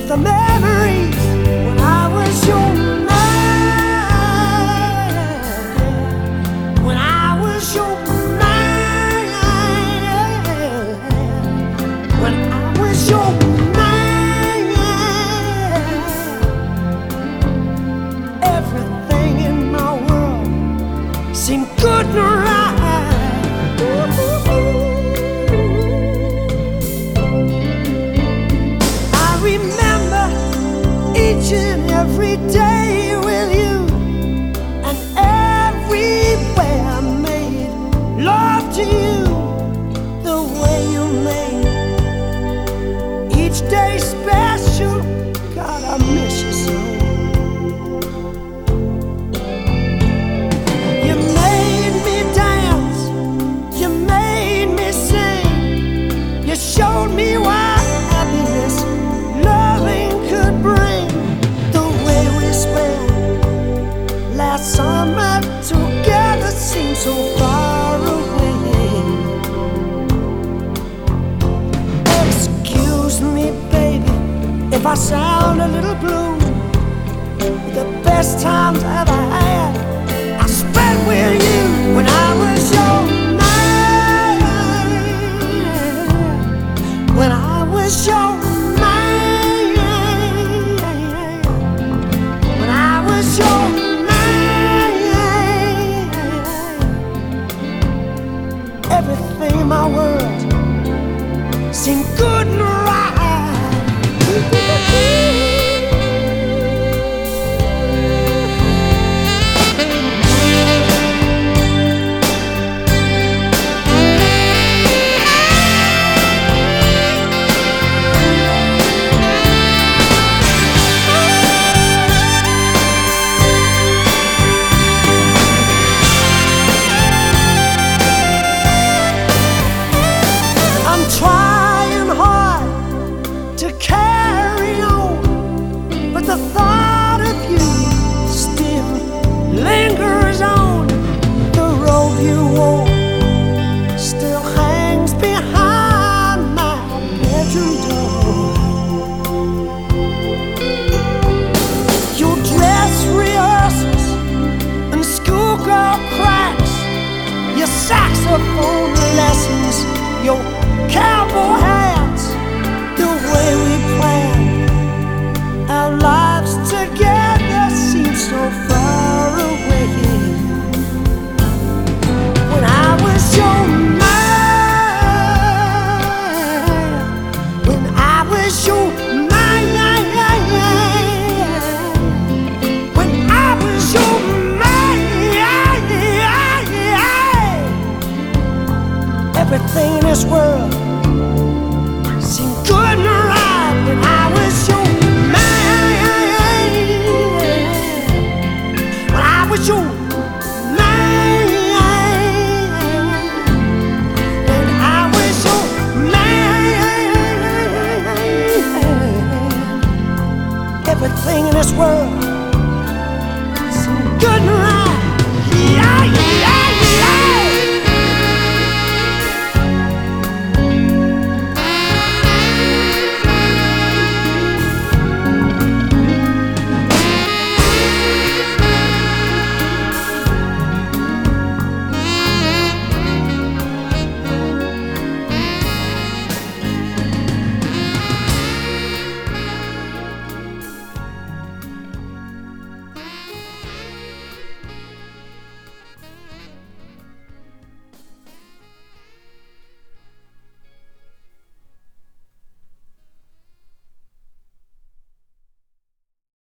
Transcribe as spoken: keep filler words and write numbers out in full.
the memories when I was your man, when I was your man, when I was your man. Everything in my world seemed good and right. Each and every day with you, and every way I made love to you, the way you made each day special. God, I miss you so. You made me dance, you made me sing, you showed me why happiness, loving could bring. Last summer together seemed so far away. Excuse me, baby, if I sound a little blue. The best times I ever had I spent with you when I was your man, when I was your man, when I was your man. Everything in my world seemed good and right. The thought of you still lingers on. The road you walk still hangs behind my bedroom door. Your dress rehearsals and schoolgirl cracks, your saxophone lessons, your cowboy hats, the way we planned our lives together seem so far away. When I was your man, when I was your man, when I was your man, everything in this world seemed good and right when I was your man. Was your man, when I was your man, everything in this world